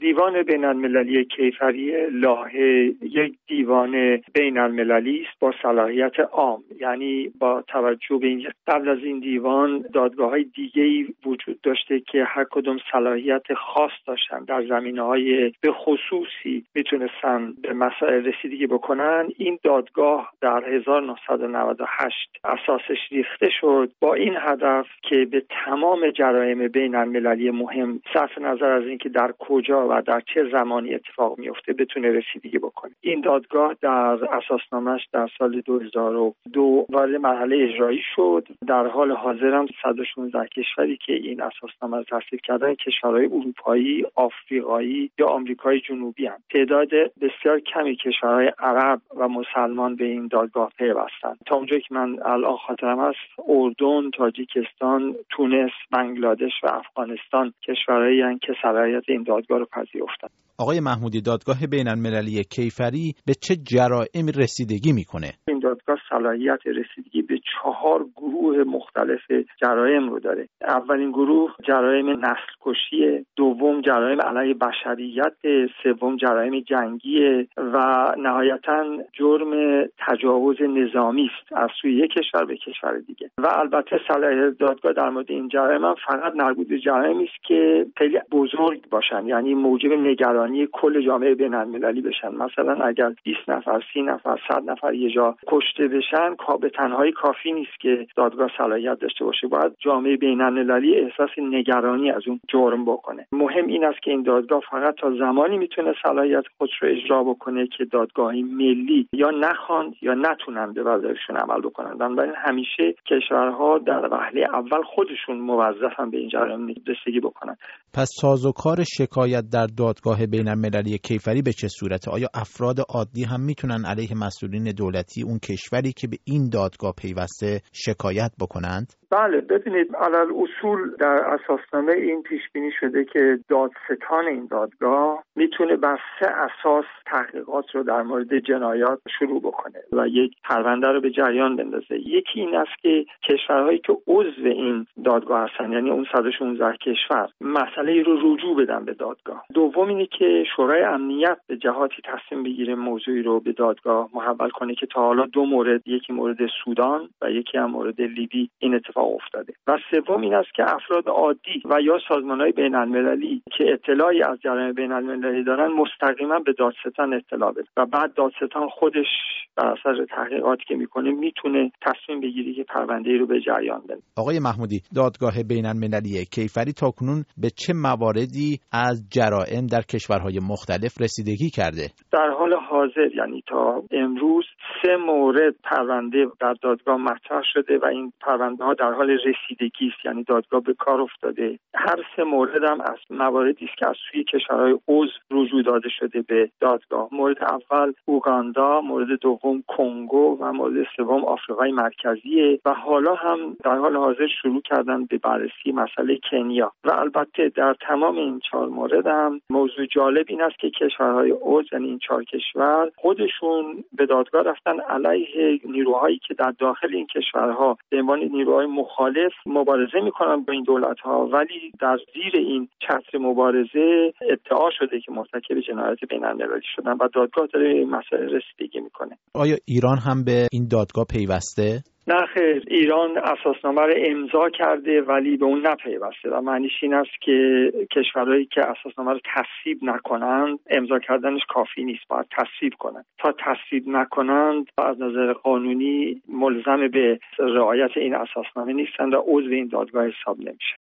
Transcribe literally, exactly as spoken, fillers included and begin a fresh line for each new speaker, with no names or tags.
دیوان بین المللی کیفری لاهه یک دیوان بین المللی است با صلاحیت عام، یعنی با توجه به این قبل از این دیوان دادگاه‌های دیگه‌ای وجود داشته که هر کدوم صلاحیت خاص داشتن در زمینه‌های به خصوصی میتونستن به مسائل رسیدگی بکنن. این دادگاه در هزار و نهصد و نود و هشت اساسش ریخته شد با این هدف که به تمام جرایم بین المللی مهم صرف نظر از اینکه در کجا و در چه زمانی اتفاق میفته بتونه رسیدگی بکنه. این دادگاه در اساسنامه‌اش در سال دو هزار و دو وارد مرحله اجرایی شد. در حال حاضر هم صد و شانزده کشوری که این اساسنامه رو تصویب کردن کشورهای اروپایی، آفریقایی یا آمریکای جنوبی هستند. تعداد بسیار کمی کشورهای عرب و مسلمان به این دادگاه پیوستند. تا اونجایی که من الان خاطرم هست اردن، تاجیکستان، تونس، بنگلادش و افغانستان کشورهایی هستند که صلاحیت این دادگاه رو پذیرفتند.
آقای محمودی، دادگاه بین المللی کیفری به چه جرائمی رسیدگی میکنه؟
این دادگاه صلاحیت رسیدگی به چهار گروه مختلف جرایم رو داره. اولین گروه جرایم نسل کشی، دوم جرایم علیه بشریت، سوم جرایم جنگی و نهایتاً جرم تجاوز نظامی است از سوی یک کشور به کشور دیگه. و البته صلاحیت دادگاه در مورد این جرایم هم فقط مربوط به جرایمی است که خیلی بزرگ باشن، یعنی موجب نگرانی کل جامعه بین المللی بشن. مثلا اگر بیست نفر، سی نفر، صد نفر یه جا کشته بشن به تنهایی کافی نیست که دادگاه صلاحیت داشته باشه، باید جامعه بین المللی احساس نگرانی از اون جرم بکنه. مهم این است که این دادگاه فقط تا زمانی میتونه صلاحیت خودش رو اجرا بکنه که دادگاهی ملی یا نخواند یا نتونن به وظایفشون عمل بکنن. بنابراین همیشه کشورها در وهله اول خودشون موظفن به این جرایم رسیدگی بکنن.
پس سازوکار شکایت در دادگاه بین المللی کیفری به چه صورته؟ آیا افراد عادی هم میتونن علیه مسئولین دولتی اون کشوری که به این دادگاه پیوسته شکایت بکنند؟
بله، ببینید علل اصول در اساسنامه این پیش بینی شده که دادستان این دادگاه میتونه بر سه اساس تحقیقات رو در مورد جنایات شروع بکنه و یک پرونده رو به جریان بندازه. یکی این است که کشورهایی که عضو این دادگاه هستن، یعنی اون صد و شانزده کشور، مسئله رو رجوع بدن به دادگاه. دوم اینه که شورای امنیت به جهاتی تصمیم بگیره موضوعی رو به دادگاه محول کنه که تا حالا دو مورد، یکی مورد سودان و یکی هم مورد لیبی این اتفاق افتاده. و سوم این است که افراد عادی و یا سازمان‌های بین‌المللی که اطلاعی از جرایم بین‌المللی دارن مستقیما به دادستان اطلاع بده و بعد دادستان خودش بر اساس تحقیقاتی که میکنه میتونه تصمیم بگیره که پرونده‌ای رو به جریان بندازه.
آقای محمودی، دادگاه بین‌المللی کیفری تاکنون به چه مواردی از جرائم در کشورهای مختلف رسیدگی کرده؟
در حال حاضر یعنی تا امروز سه مورد پرونده در دادگاه مطرح شده و این پرونده ها در حال رسیدگی است، یعنی دادگاه به کار افتاده. هر سه مورد هم از مواردی است که از سوی کشورهای عضو رجوع داده شده به دادگاه. مورد اول اوگاندا، مورد دوم کنگو و مورد سوم آفریقای مرکزی و حالا هم در حال حاضر شروع کردن به بررسی مسئله کنیا. و البته در تمام این چهار مورد هم موضوع جالب این است که کشورهای عضو، یعنی این چهار کشور، خودشون به دادگاه رفتن علیه نیروهایی که در داخل این کشورها به عنوان نیروهای مخالف مبارزه میکنن با این دولت‌ها، ولی در زیر این چتر مبارزه ادعا شده که مرتکب جنایت بین‌المللی شدن و دادگاه داره این مسئله رسیدگی میکنه.
آیا ایران هم به این دادگاه پیوسته؟
نه خیر، ایران اساسنامه رو امضا کرده ولی به اون نپیوسته و معنیش این است که کشورهایی که اساسنامه رو تصویب نکنند امضا کردنش کافی نیست، باید تصویب کنند. تا تصویب نکنند از نظر قانونی ملزم به رعایت این اساسنامه نیستند و عضو این دادگاه حساب نمیشه.